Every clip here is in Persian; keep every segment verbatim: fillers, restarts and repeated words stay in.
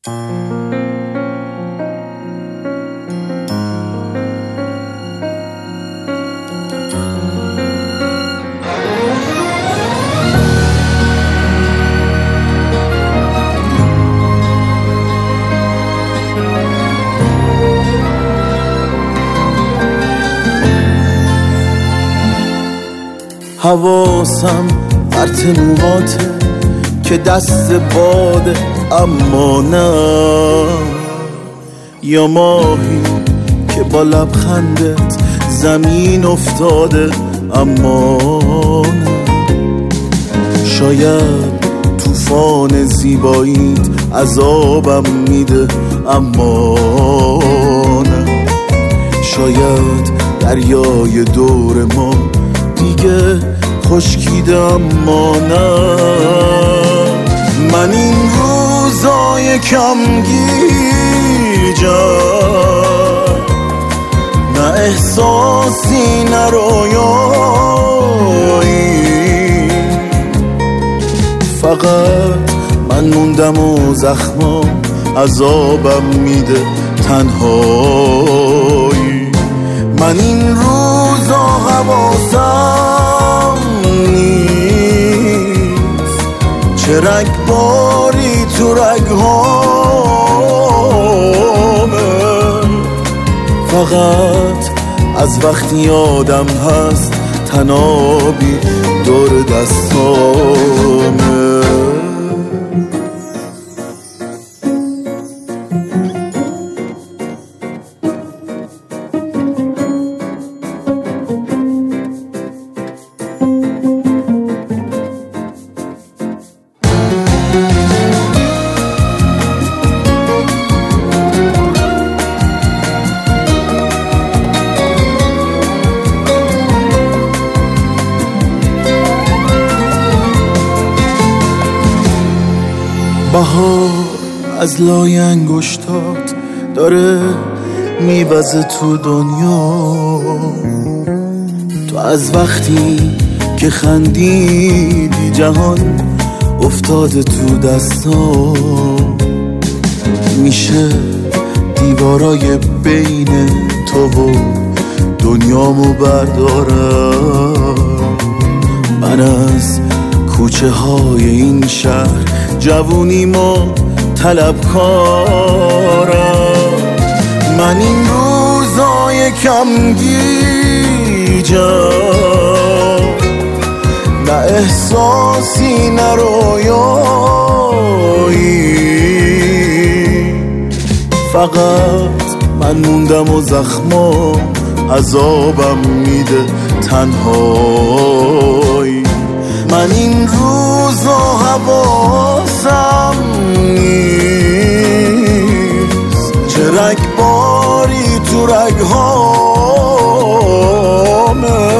حواسم پرت موهاته که دست باده اما نه، یا ماهی که با لبخندت زمین افتاده اما نه. شاید طوفان زیباییت عذابم میده اما نه. شاید دریای دور ما دیگه خشکیده اما نه. من این روزای کم گیجم، نه احساسی نه رویایی، فقط من موندم و زخمام عذابم میده تنهایی. من این روزا حواسم نیست چه رگباری تو رگهامه، فقط از وقتی یادم هست تنابی دور دستامه. بهار از لای انگشتات داره میوزه تو دنیا. تو از وقتی که خندیدی جهان افتاده تو دستا. میشه دیوارای بین تو و دنیامو بردارم. من از کوچه های این شهر جوونی ما طلبکارم. من این روزای کم گیجم، نه احساسی نه رویایی، فقط من موندم و زخمام عذابم میده تنهایی. من این روزا حواسم نیست چه رگباری تو رگهامه،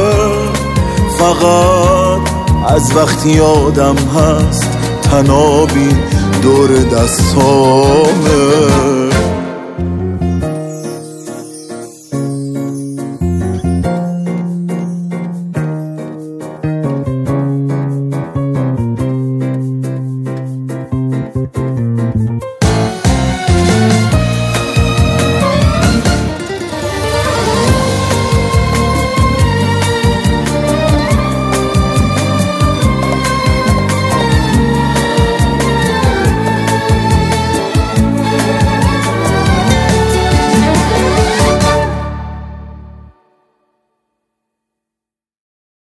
فقط از وقتی یادم هست تنابی دور دستامه.